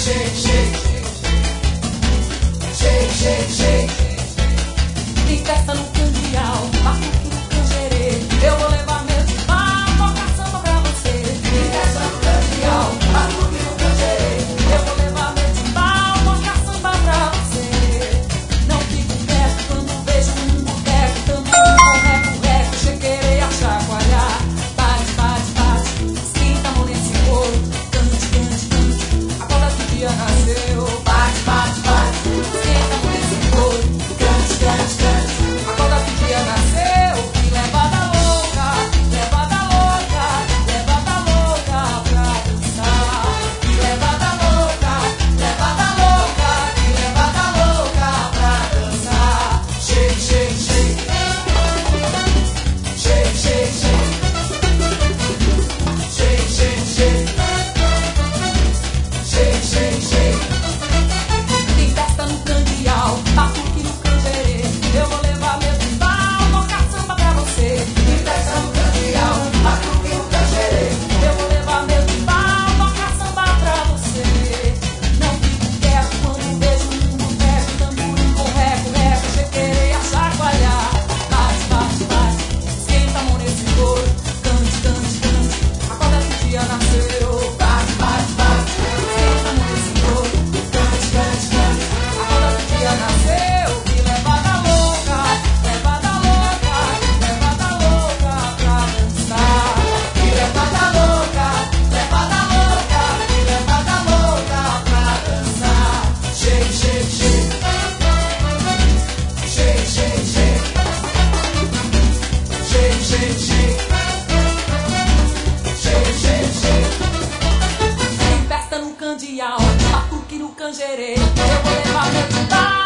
shake, shake. Shake, shake, shake. Tem festa no Candial, batuque no Canjerê. Eu vou levar meu timbal, tocar samba pra você. Tem festa no Candial, batuque no Canjerê. Eu vou levar meu timbal, tocar samba pra você. Não fico perto quando vejo um boteco, também com reco-reco, cheguei a chacoalhar. Bate, bate, bate, esquenta a mão nesse couro. Cante, cante, cante, a bola do dia nasceu. Bate, bate, bate, esquenta a mão nesse couro. Cante, cante, cante, a bola do dia nasceu. E levada louca, levada louca, levada louca pra dançar. E levada louca, levada louca, e levada louca pra dançar. Shake, shake, shake. Shake, shake, shake. Shake, shake, shake. Shake, shake, shake. Tem festa no Candial, batuque no Canjerê. Eu vou levar meu timbal, tocar samba pra você. Tem festa no Candial, batuque no Canjerê. Eu vou levar meu timbal, tocar samba pra você. Não fico quieto quando vejo um boteco, tamborim com reco-reco, cheguei a chacoalhar. Bate, bate, bate, esquenta a mão nesse couro. Cante, cante, cante, acorda que o dia nasceu. Bate, bate, bate, esquenta a mão nesse couro. Cante, cante, cante, acorda que o dia nasceu. E levada louca, levada louca, levada louca pra dançar. E levada louca, levada louca, e levada louca pra dançar. Shake, shake, shake. Shake, shake, shake. Shake, shake, shake. Shake, shake, shake. Tem festa no Candial, batuque no Canjerê. Eu vou levar meu timbal.